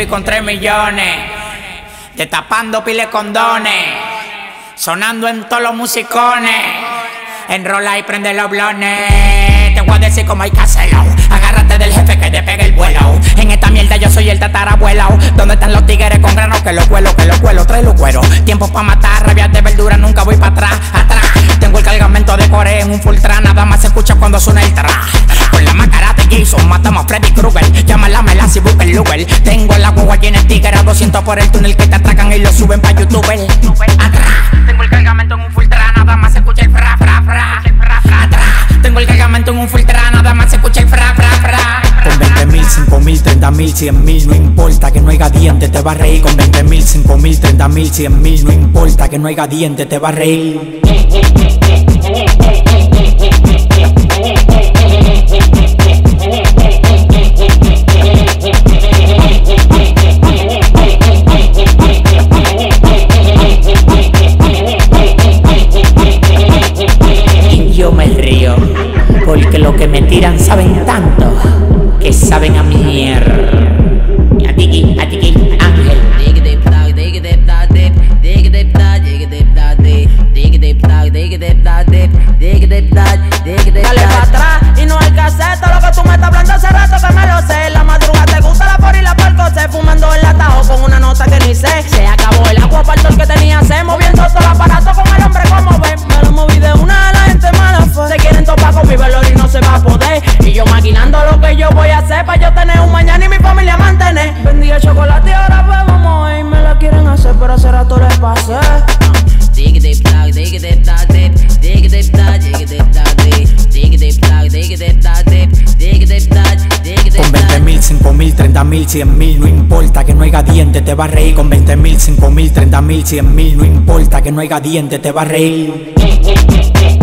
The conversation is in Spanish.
Sleepy con 3 millones, destapando pile condones, sonando en todos los musicones. Enrola y prende los blones. Te voy a decir cómo hay que hacerlo. Agárrate del jefe que te pegue el vuelo. En esta mierda yo soy el tatarabuelo. ¿Dónde están los tigres con granos? Que los cuelo, trae los cueros. Tiempo pa' matar, rabias de verdura, nunca voy para atrás, atrás. Tengo el cargamento de Core en un full tra. Nada más se escucha cuando suena el tra. Con la máscara de Jason matamos a Freddy Krueger. Llama la melaza y busca el Uber. Tengo el agua llena de tigre a 200 por el túnel que te atracan y lo suben pa' YouTube. Atrás, tengo el cargamento en un full tra. Nada más se escucha el fra, fra, fra. Atrás, tengo el cargamento en un full tra. Nada más se escucha el fra, fra, fra. Con 20.000, 5.000, 30.000, 100.000, no importa que no haya dientes, te va a reír. Con 20.000, 5.000, 30.000, 100.000, no importa que no haya dientes, te va a reír. Y yo me río, porque lo que me tiran saben tanto que saben a mierda. A ti, Ángel. Dale pa' atrás y no hay que hacer todo lo que tú me estás hablando hace rato que me lo sé. La madruga te gusta la por y la palco se fumando el atajo con una nota que ni sé. Se acabó el agua para el que tenía sed, moviendo todo el aparato con el hombre como ven. Me lo moví de una a la gente mala fue. Se quieren topar con mi valor y no se va a poder. Y yo maquinando lo que yo voy a hacer para yo tener un mañana y mi familia mantener. Vendí el chocolate y ahora bebemos y me la quieren hacer, pero hace rato les pasé. Con 20.000, 5.000, 30.000, 100.000, no importa que no haya dientes, te va a reír. Con 20.000, 5.000, 30.000, 100.000, no importa que no haya dientes, te va a reír.